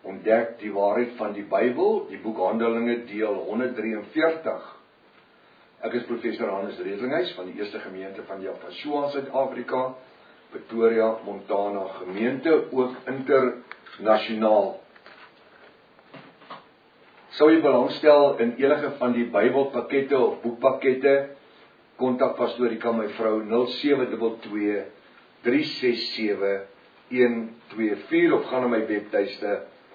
ontdek die waarheid van die Bybel, die boek Handelinge deel 143. Ek is professor Hannes Redlinghuis van die Eerste Gemeente van Yafashua in Suid-Afrika, Pretoria, Montana gemeente, ook internasionaal. Sou jy belangstel in enige van die Bybelpakkette of boekpakkette, kontak Pastorika my vrou 0722 367 124 of gaan na my webtuiste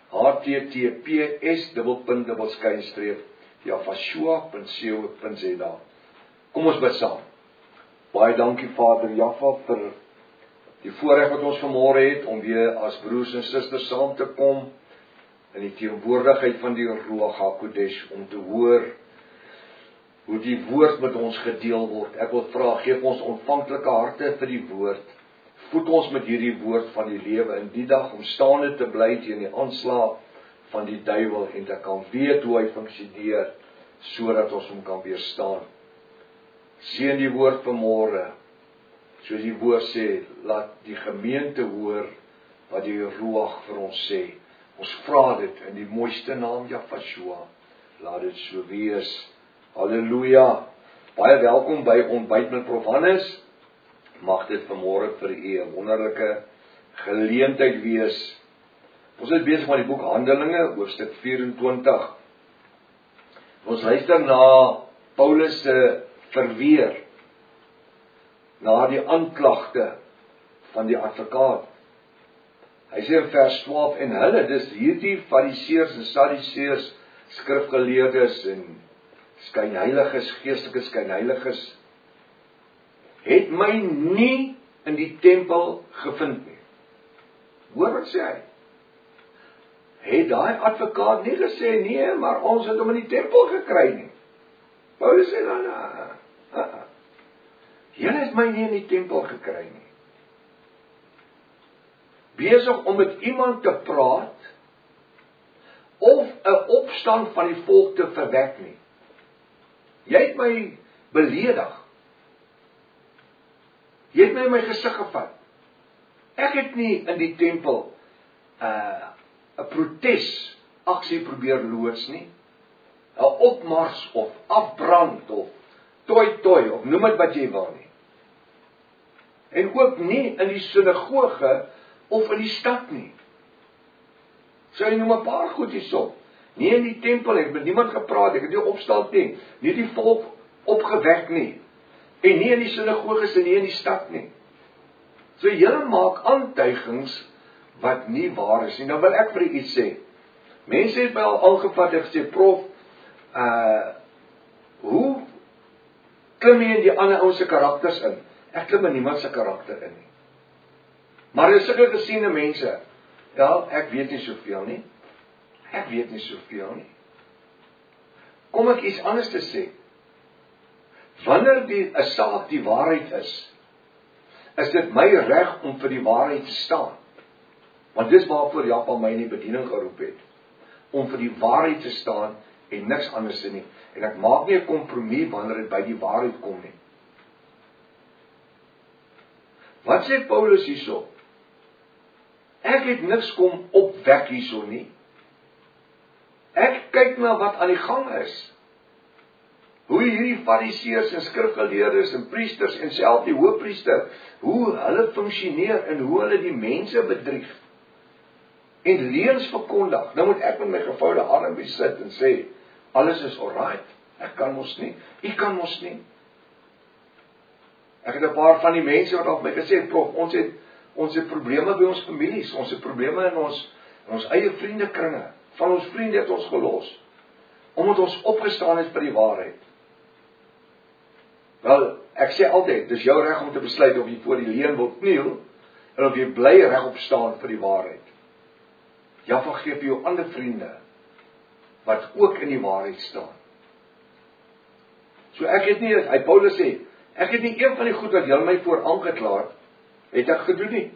https://yafashua.co.za. Kom ons bid saam. Baie dankie Vader Jaffa vir die voorreg wat ons vanmôre het om weer as broers en susters saam te kom in die teenwoordigheid van die Ruach HaKodesh om te hoor hoe die woord met ons gedeel word. Ek wil vra, geef ons ontvanklike harte vir die woord. Voed ons met hierdie woord van die lewe in die dag om staande te bly teen die aanslag van die duiwel en te kan weet hoe hy funksioneer sodat ons hom kan weerstaan. Seën die woord vanmôre. Soos die woord sê, laat die gemeente hoor wat die Ruach vir ons sê. Ons vra dit in die mooiste naam Yafashua. Laat dit so wees. Halleluja. Baie welkom by Ontbyt met Prof Hannes. Mag dit vanmôre vir u 'n wonderlike geleentheid wees. Ons is besig met die boek Handelinge, hoofstuk 24. Ons luister na Paulus se verweer, na die aanklagte van die advokaat. Hy sê in vers 12, en hulle, dis hierdie fariseërs en sadduseërs, skrifgeleerdes en skynheiliges, geestelike skynheiliges, het my nie in die tempel gevind nie. Hoor wat sê hy? Het daai advokaat nie gesê, nee, maar ons het hom in die tempel gekry nie. Paulus sê dan, julle het my nie in die tempel gekry nie. Besig om met iemand te praat, of 'n opstand van die volk te verwek nie. Jy het my beledig. Jy het my in my gesig gevat. Ek het nie in die tempel 'n protesaksie probeer loods nie. 'n Opmars of afbrand of toi of noem dit wat jy wil nie. En ook nie in die sinagoge of in die stad nie. So jy noem 'n paar goed hierso. Nie in die tempel, ek het met niemand gepraat, ek het nie opstand nie die volk opgewek nie. En nie in die sinagoges en nie in die stad nie. So julle maak aantuigings wat nie waar is nie. Nou wil ek vir u iets sê. Mense het my al aangevat en gesê, Prof, hoe klim jy in die ander ou se karakters in? Ek klim in niemand se karakter in nie. Maar dis sulke gesiene mense. Ja, ek weet nie soveel nie. Ek weet nie soveel nie. Kom ek iets anders te sê. Wanneer 'n saak die waarheid is dit my reg om vir die waarheid te staan. Want dis waarvoor Jaffa my in die bediening geroep het. Om vir die waarheid te staan en niks anders nie. En ek maak nie 'n kompromie wanneer dit by die waarheid kom nie. Wat sê Paulus hierso? Ek het niks kom opwek hierso nie. Ek kyk na wat aan die gang is. Hoe hierdie fariseërs en skrifgeleerdes en priesters en self die hoofpriester, hoe hulle funksioneer en hoe hulle die mense bedrieg. En leuns verkondig. Nou moet ek met my gevoude arme sit en sê, alles is alright. Ek kan mos nie. U kan mos nie. Ek het 'n paar van die mense wat op my gesê, Prof, ons het probleme by ons families, ons het probleme in ons eie vriendekringe. Van ons vriende het ons gelos. Omdat ons opgestaan het vir die waarheid. Wel, ek sê altyd, dis jou reg om te besluit of jy voor die leuen wil kniel, en of jy bly regop staan vir die waarheid. Jaffa gee vir jou ander vriende, wat ook in die waarheid staan. So ek het nie, Paulus sê, ek het nie een van die goed wat julle my voor aangeklaar, het ek gedoen nie.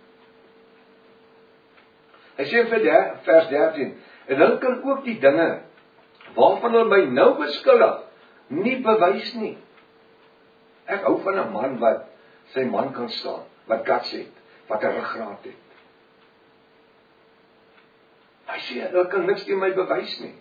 Hy sê vir vers 13, en hulle kan ook die dinge, waarvan hulle my nou beskuldig, nie bewys nie. Ek hou van 'n man wat sy man kan staan, wat guts het, wat 'n ruggraat het. Hy Hy sê, hulle kan niks teen my bewys nie.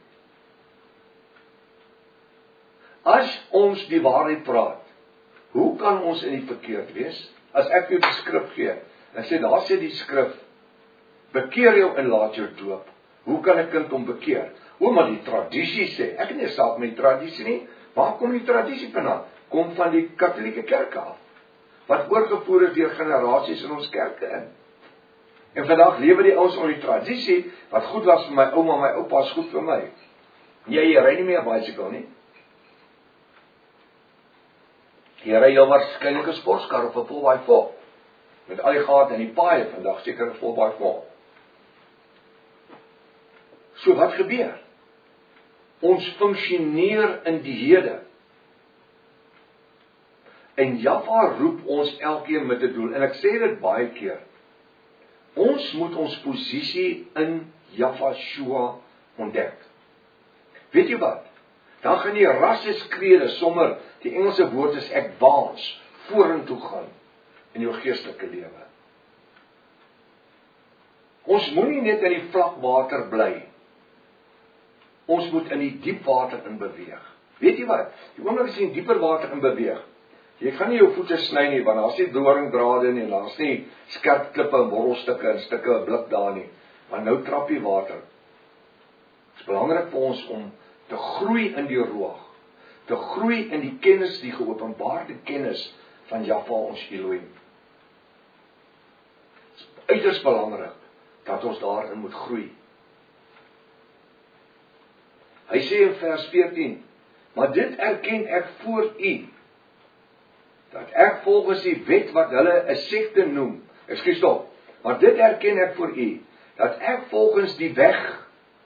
As ons die waarheid praat, hoe kan ons in die verkeerd wees? As ek jou die skrif gee, en sê, daar sê die skrif, bekeer jou en laat jou doop. Hoe kan 'n kind hom bekeer? Maar die tradisie sê, ek het nie 'n saak met die tradisie nie, waar kom die tradisie vandaan? Kom van die katholieke kerke af, wat oorgevoer is deur generasies in ons kerke in. En vandag lewe die ouens onder die tradisie, wat goed was vir my ouma, my oupa is goed vir my. Jy ry nie meer 'n bicycle nie. Jy ry jou waarskynlik 'n sportkar of 'n 4x4. Met al die gate in die paaie vandag, seker 'n 4x4. So wat gebeur? Ons funksioneer in die hede. En Jaffa roep ons elkeen met 'n doel. En ek sê dit baie keer. Ons moet ons posisie in Jaffa ontdek. Weet jy wat? Dan gaan die rasseskrede sommer, die Engelse woord is advance, vorentoe gaan in jou geestelike lewe. Ons moenie net in die vlak water bly. Ons moet in die diep water in beweeg. Weet jy wat? Die oomblik as jy in dieper water in beweeg, jy gaan nie jou voete sny nie, want daar's nie doringdrade nie, daar's nie skerp klippe en borrelstukke en stukke blik daar nie. Maar nou trap die water. Dit is belangrik vir ons om te groei in die roog, te groei in die kennis, die geopenbaarde kennis van Jaffa ons Elohim. Dit is uiters belangrik dat ons daarin moet groei. Hy sê in vers 14, maar dit erken ek voor u, dat ek volgens die wet wat hulle 'n sekte noem, maar dit erken ek voor u, dat ek volgens die weg,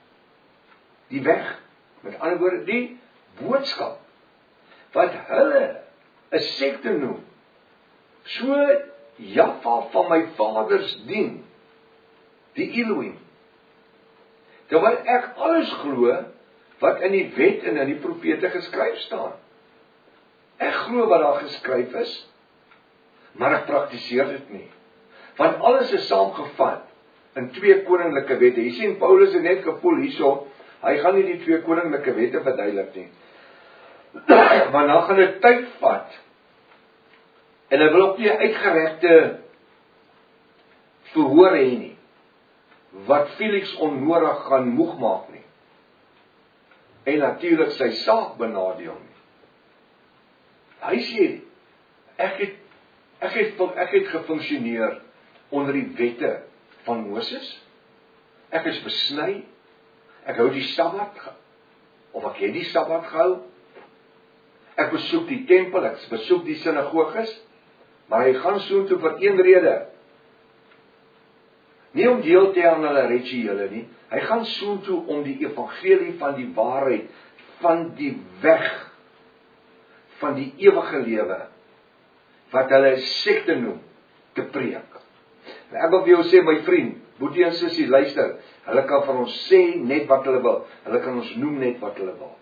met ander woorde die boodskap, wat hulle 'n sekte noem, so Jaffa van my vaders dien, die Elohim, terwyl ek alles glo, wat in die wet en in die profete geskryf staan. Ek glo wat daar geskryf is, maar ek praktiseer dit nie. Want alles is saamgevat in 2 koninklike wette. Jy sien, Paulus het net gevoel hierso, hy gaan nie die 2 koninklike wette verduidelik nie. Maar dan gaan dit tyd vat, en hy wil ook nie uitgeregte verhoor hê nie, wat Felix onnodig gaan moeg maak nie. En natuurlik sy saak benadeel nie. Hy sê, ek het gefunksioneer onder die wette van Moses. Ek is besny. Ek hou die Sabbat, of ek het die Sabbat gehou. Ek besoek die tempel, ek besoek die sinagoges, maar hy gaan soontoe vir een rede. Nie om deel te hê aan hulle rituele nie. Hy gaan soontoe om die evangelie van die waarheid, van die weg, van die ewige lewe, wat hulle sekte noem, te preek. En ek wil vir jou sê, my vriend, boetie en sussie, luister, hulle kan vir ons sê net wat hulle wil, hulle kan ons noem net wat hulle wil.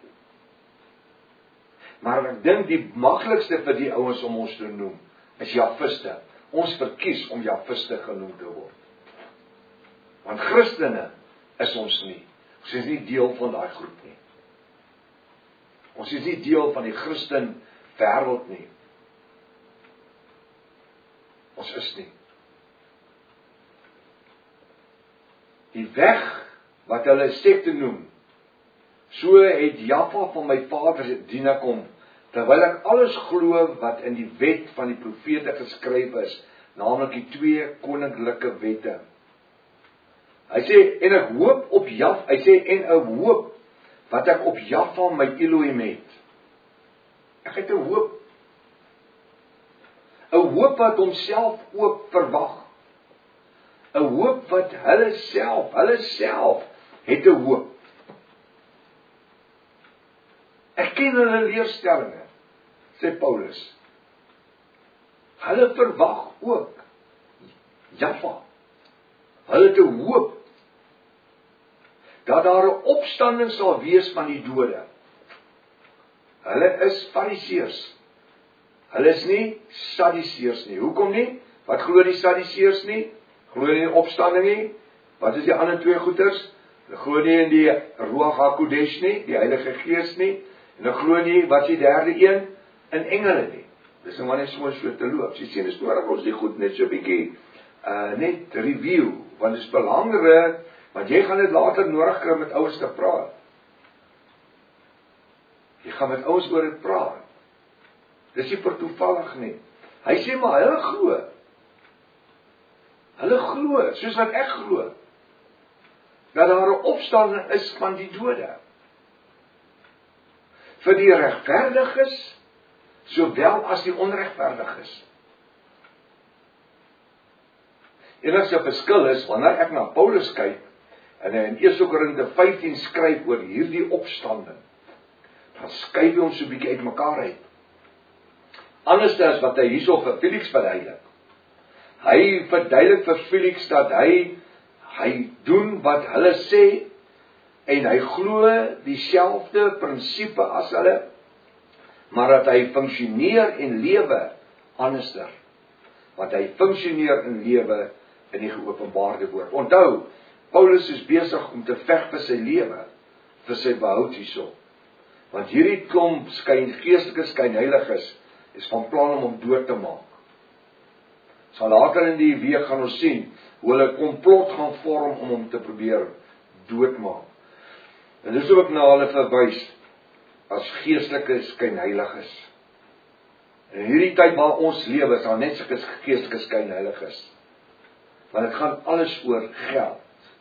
Maar ek dink die maklikste vir die ouens om ons te noem, is Jafiste. Ons verkies om Jafiste genoem te word. Want Christene is ons nie. Ons is nie deel van daai groep nie. Ons is nie deel van die Christen wêreld nie. Ons is nie. Die weg wat hulle sekte noem, so het Jaffa van my vader dien ek hom, terwyl ek alles glo wat in die wet van die profete geskryf is, naamlik die 2 koninklike wette. Hy sê, en ek hoop op Jaffa, hy sê, en ek hoop wat ek op Jaffa my Elohim het. Ek het 'n hoop. 'n hoop wat homself ook verwag. 'n hoop wat hulle self het 'n hoop. Ek ken hulle leerstellinge, sê Paulus. Hulle verwag ook Jaffa. Hulle het 'n hoop dat daar 'n opstanding sal wees van die dode. Hulle is Fariseërs. Hulle is nie Sadduseërs nie. Hoekom nie? Wat glo die Sadduseërs nie? Glo nie in opstanding nie? Wat is die ander 2 goeters? Hulle glo nie in die Ruach HaKodesh nie, die Heilige Gees nie, en hulle glo nie wat die derde een in engele nie. Dis nou maar net so te loop. Jy sien, dis nodig ons die goed net so 'n bietjie net review, want dit is belangrik, want jy gaan dit later nodig kry met ouers te praat. Jy gaan met ouers oor dit praat. Dis nie vir toevallig nie. Hy sê maar hulle glo. Hulle glo, soos wat ek glo, dat daar 'n opstanding is van die dode. Vir die regverdiges, sowel as die onregverdiges. Enigste verskil is, wanneer ek na Paulus kyk, en hy in 1 Korinte 15 skryf oor hierdie opstanding, dan skryf hy ons so 'n bietjie uit mekaar uit. Anders as wat hy hierso vir Felix verduidelik. Hy verduidelik vir Felix dat hy doen wat hulle sê, en hy glo dieselfde prinsipe as hulle, maar dat hy funksioneer en lewe anderster. Want hy funksioneer en lewe in die geopenbaarde woord. Onthou, Paulus is besig om te veg vir sy lewe, vir sy behoud hierso. Want hierdie klomp geestelike skynheiliges is van plan om hom dood te maak. Sal later in die week gaan ons sien hoe hulle komplot gaan vorm om hom te probeer doodmaak. En dis ook na hulle verwys as geestelike skynheiliges. En in hierdie tyd waar ons lewe, is daar net sulke geestelike skynheiliges. Want dit gaan alles oor geld.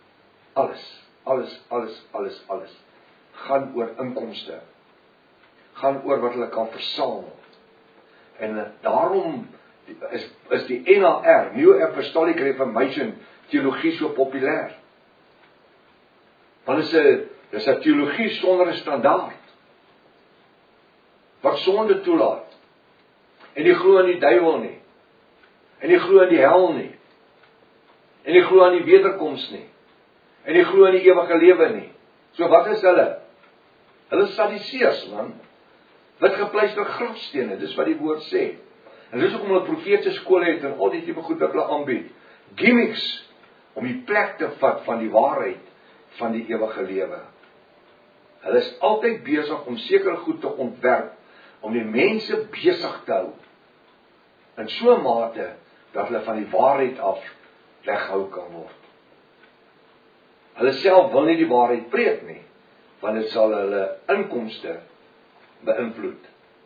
Alles. Gaan oor inkomste. Gaan oor wat hulle kan versamel. En daarom is die NAR, New Apostolic Reformation, teologie so populêr. Want dis 'n teologie sonder 'n standaard. Wat sonde toelaat. En die glo in die duiwel nie. En die glo in die hel nie. En die glo in die wederkoms nie. En die glo in die ewige lewe nie. So wat is hulle? Hulle is Sadduseërs, man. Wit gepleister grafstene, dis wat die woord sê. En dis hoekom hulle profetiese skole het en al die tipe goed wat hulle aanbied. Gimmicks om die plek te vat van die waarheid van die ewige lewe. Hulle is altyd besig om sekere goed te ontwerp om die mense besig te hou. In so 'n mate dat hulle van die waarheid af weghou kan word. Hulle self wil nie die waarheid preek nie, want dit sal hulle inkomste beïnvloed.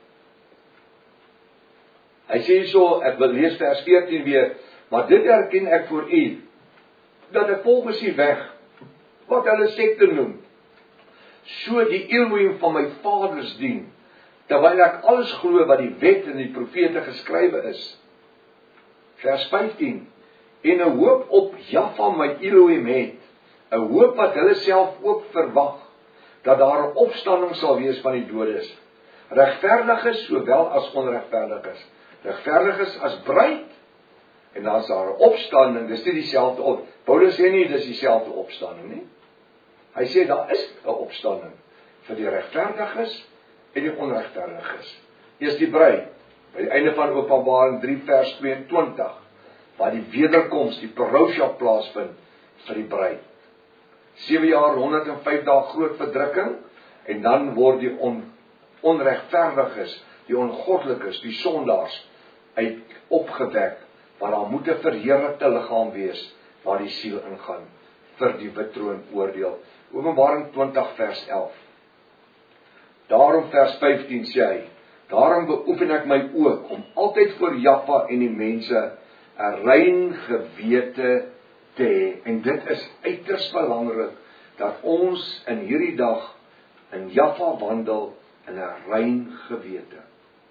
Hy sê so, ek wil lees vers 14 weer, maar dit erken ek voor u, dat ek volgens die weg, wat hulle sekte noem, so die Elohim van my vaders dien, terwyl ek alles glo wat die wet en die profete geskrywe is. Vers 15, en 'n hoop op Jahwe my Elohim het, 'n hoop wat hulle self ook verwag, dat daar 'n opstanding sal wees van die doodes, regverdiges sowel as onregverdiges, regverdiges as bruid, en dan is daar 'n opstanding, dis nie dieselfde op. Paulus sê nie dis dieselfde opstanding nie. Hy sê daar is 'n opstanding vir die regverdiges en die onregverdiges. Eers die bruid, by die einde van Openbaring 3 vers 22, waar die wederkoms, die parousia plaasvind vir die bruid. 7 jaar, 105 dae groot verdrukking, en dan word die onregverdiges, die ongoddelikes, die sondaars, opgewek, waar daar moet 'n verheerlikte liggaam wees, waar die siel ingaan, vir die wittroon oordeel. Openbaring 20 vers 11. Daarom vers 15 sê hy, daarom beoefen ek my ook, om altyd voor Jahwe en die mense, 'n rein gewete te hê, en dit is uiters belangrik, dat ons in hierdie dag, in Jahwe wandel, in 'n rein gewete.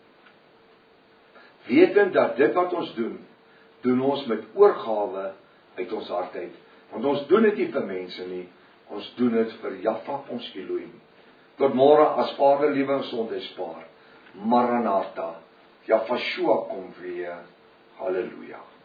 Wetend dat dit wat ons doen ons met oorgawe uit ons hart uit. Want ons doen dit nie vir mense nie, ons doen dit vir Jahwe ons Elohim. Tot môre as Vader liewe en sonde spaar. Maranatha, Jahwe kom weer. Halleluja.